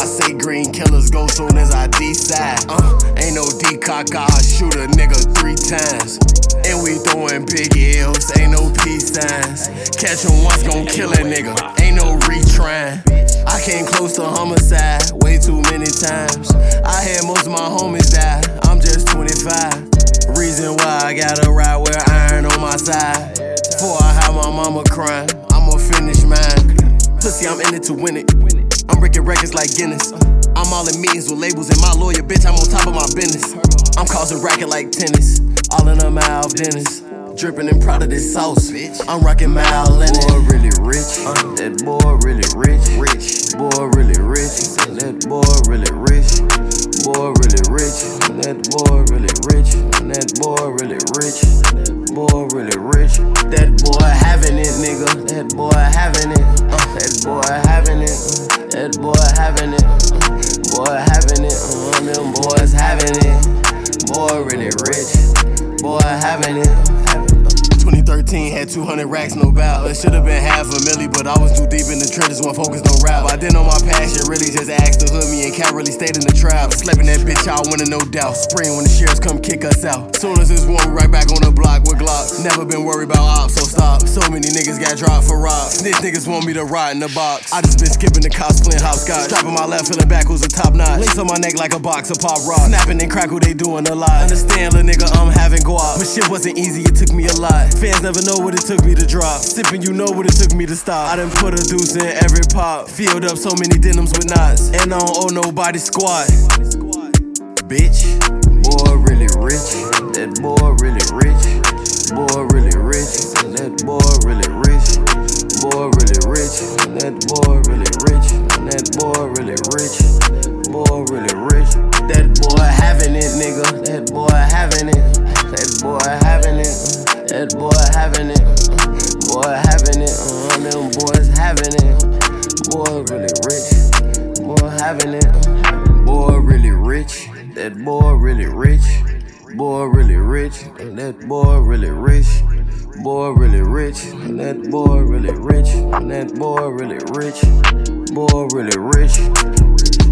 say green killers go soon as I decide. Ain't no decock, I'll shoot a nigga 3 times. And we throwing big L's, ain't no peace signs. Catch him once, gon' kill a nigga, ain't no retrying. I came close to homicide way too many times. I had most of my homies die, I'm just 25. Reason why I gotta ride with iron on my side. Before I have my mama crying, I'ma finish mine. Pussy, I'm in it to win it. I'm breaking records like Guinness. I'm all in meetings with labels and my lawyer, bitch, I'm on top of my business. I'm causing racket like tennis, all in a mouth dentist. Dripping and proud of this sauce, bitch. I'm rocking Mal Lennon. Boy really rich, that boy really rich. Boy really rich, that boy really rich. Boy really rich, that boy really rich. That boy really rich, boy really rich. That boy having it, nigga. That boy having it. That boy having it. That boy having it. Boy having it. Them boys having it. Boy really rich. Boy having it. 2013 had 200 racks, no doubt. It should've been $500,000, but I was too deep in the trenches, wasn't focused on rap. I didn't know my passion, really just asked to hood me, and Cat really stayed in the trap. Slapping that bitch out, winning no doubt. Spring when the sheriffs come kick us out. Soon as it's warm, we right back on the block with Glocks. Never been worried about ops, so stop. So many niggas got dropped for rob. Snitch niggas want me to ride in the box. I just been skipping the cops, playing hopscotch. Strapping my left, feeling back, who's a top notch. Links on my neck like a box of pop rock. Snapping and crackle, they doing a lot. Understand, little nigga, I'm having guap. But shit wasn't easy, it took me a lot. Fans never know what it took me to drop. Sipping, you know what it took me to stop. I done put a deuce in every pop. Filled up so many denims with knots. And I don't owe nobody squat. Bitch, boy really rich. That boy really rich. Boy really rich. That boy really rich. Boy really rich. That boy really rich. That boy really rich. Boy really rich. That boy having it, nigga. That boy having it. That boy having it. That boy having it. Boy having it. Them boys having it. Boy really rich. Boy having it. Boy really rich. That boy really rich. Boy really rich. That boy really rich. Boy really rich. That boy really rich. That boy really rich. Boy really rich.